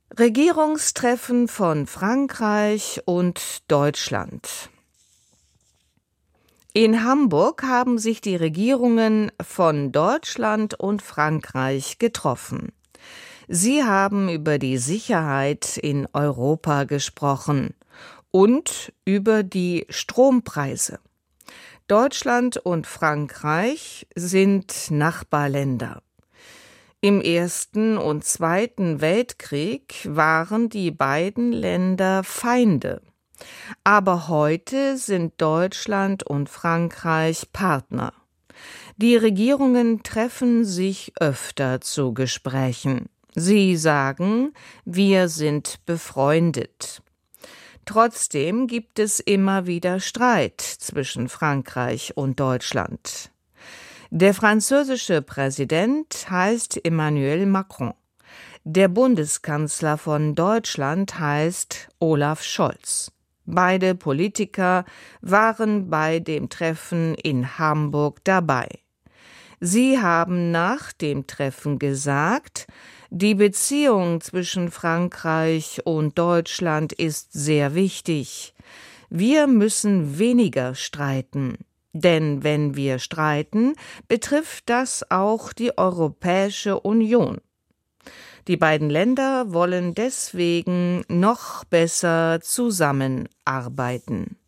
Regierungstreffen von Frankreich und Deutschland. In Hamburg haben sich die Regierungen von Deutschland und Frankreich getroffen. Sie haben über die Sicherheit in Europa gesprochen und über die Strompreise. Deutschland und Frankreich sind Nachbarländer. Im Ersten und Zweiten Weltkrieg waren die beiden Länder Feinde. Aber heute sind Deutschland und Frankreich Partner. Die Regierungen treffen sich öfter zu Gesprächen. Sie sagen, wir sind befreundet. Trotzdem gibt es immer wieder Streit zwischen Frankreich und Deutschland. Der französische Präsident heißt Emmanuel Macron. Der Bundeskanzler von Deutschland heißt Olaf Scholz. Beide Politiker waren bei dem Treffen in Hamburg dabei. Sie haben nach dem Treffen gesagt, die Beziehung zwischen Frankreich und Deutschland ist sehr wichtig. Wir müssen weniger streiten. Denn wenn wir streiten, betrifft das auch die Europäische Union. Die beiden Länder wollen deswegen noch besser zusammenarbeiten.